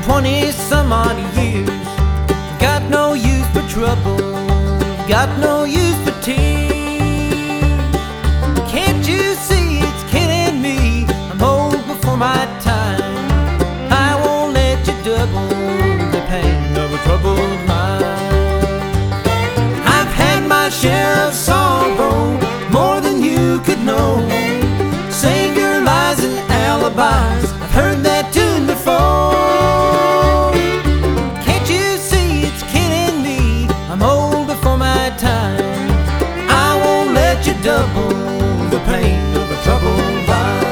20 some odd years. Got no use for trouble, got no use for tears. Can't you see it's killing me? I'm old before my time. I won't let you double the pain of a troubled mind. I've had my share of sorrow, more than you could know. Savior lies and alibis, I've heard that tune before. Can't you see it's killing me? I'm old before my time. I won't let you double the pain of a troubled mind.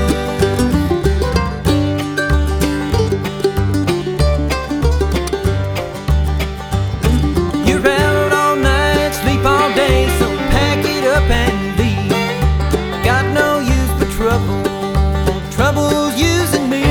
You're out all night, sleep all day, so pack it up and leave. Got no use for trouble, trouble's using me.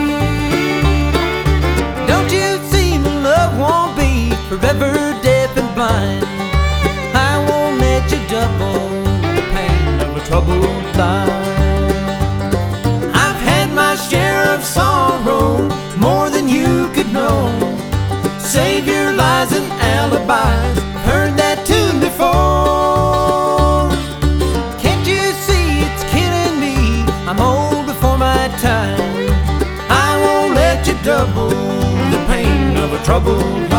Don't you see my love won't be forever deaf and blind. I won't let you double the pain of a troubled life. I've had my share of sorrow, more than you could know. Savior lies and alibis, heard that tune before. Can't you see it's killing me? I'm old before my time. I won't let you double the pain of a troubled life.